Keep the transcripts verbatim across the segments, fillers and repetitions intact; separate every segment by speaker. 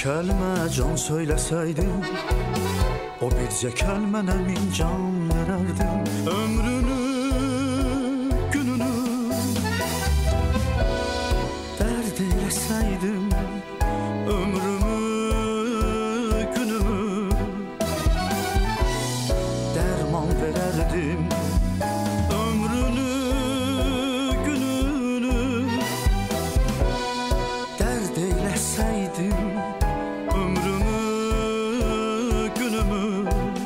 Speaker 1: kəlmə can söyləsəydim, o bircə kəlmənə min can verərdim. Ömrünü, gününü dərd eləsəydim, ömrümü, günümü dərman verərdim. Ömrünü, gününü dərd eləsəydim, ömrümü, günümü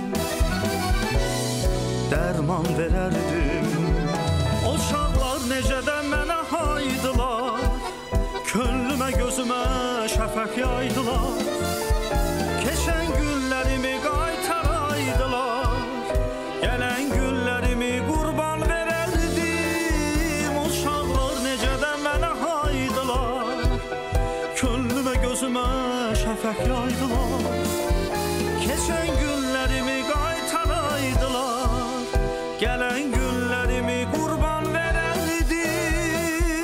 Speaker 1: dərman verərdim. O çağlar necə də mənə haydılar, könlümə gözümə şəfəq yaydılar. Keçən günlərimi qaytaraydılar, gələn günlərimi qurban verərdim. O çağlar necə də mənə haydılar, könlümə gözümə şəfəq yaydılar. Keçən günlərimi qaytaraydılar, gələn günlərimi qurban verərdim.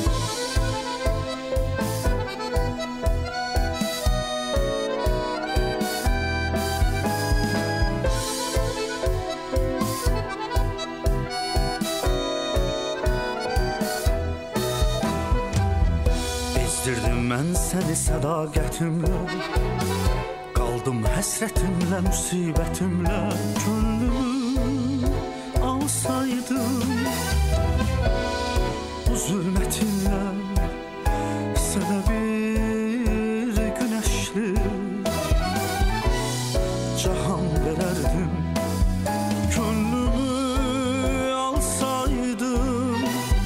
Speaker 1: Bezdirdim mən səni sədaqətimlə, qaldım həsrətimlə, müsibətimlə. Könlümü alsaydım bu zülmətinlə, sənə bir günəşli cahan verərdim. Könlümü alsaydım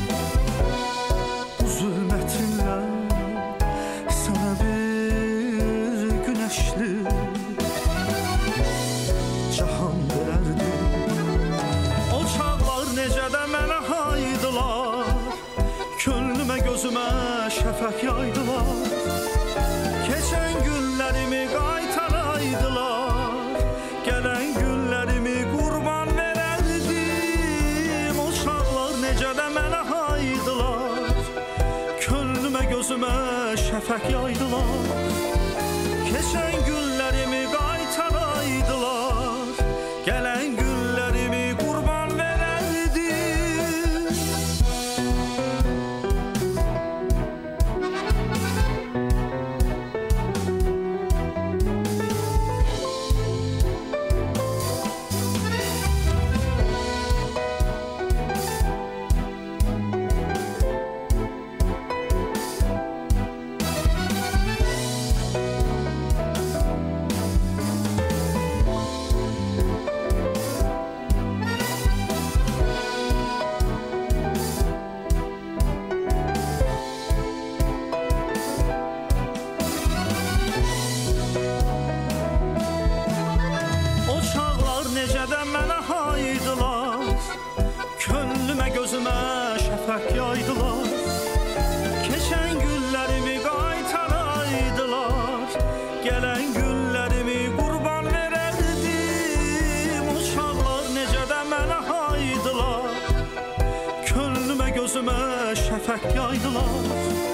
Speaker 1: bu zülmətinlə, sənə bir günəşli cahan verərdim. O çağlar necə də mənə haydılar, könlümə gözümə şəfəq yaydılar. Keçən günlərimi qaytaraydılar, gələn günlərimi qurban verərdim. O çağlar necə də mənə haydılar, könlümə gözümə şəfəq yaydılar. Keçən günlərimi qaytaraydılar, gələn günlərimi qurban verərdim. O çağlar necə də mənə haydılar, könlümə gözümə şəfəq yaydılar. Keçən günlərimi qaytaraydılar, gələn günlərimi qurban verərdim. O çağlar necə də mənə haydılar, könlümə gözümə şəfəq yaydılar.